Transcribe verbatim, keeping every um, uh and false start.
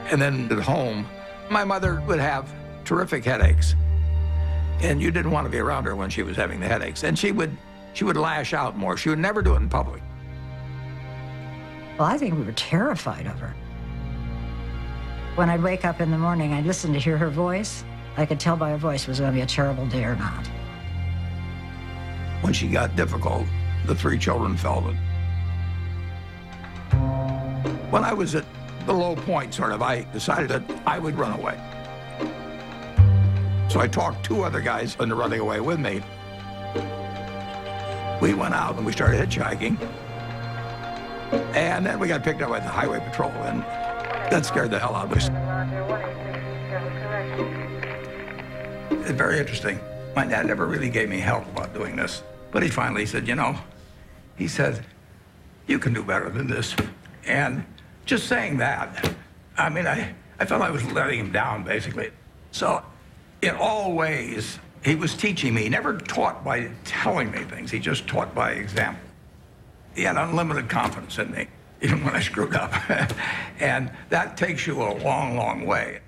And then at home, my mother would have terrific headaches. And you didn't want to be around her when she was having the headaches. And she would, she would lash out more. She would never do it in public. Well, I think we were terrified of her. When I'd wake up in the morning, I'd listen to hear her voice. I could tell by her voice it was going to be a terrible day or not. When she got difficult, the three children felt it. When I was at the low point, sort of, I decided that I would run away. So I talked two other guys into running away with me. We went out and we started hitchhiking. And then we got picked up by the highway patrol, and that scared the hell out of us. It's very interesting. My dad never really gave me help about doing this. But he finally said, you know, he said, you can do better than this. And just saying that, I mean, I, I felt I was letting him down, basically. So in all ways, he was teaching me. He never taught by telling me things. He just taught by example. He had unlimited confidence in me, even when I screwed up. And that takes you a long, long way.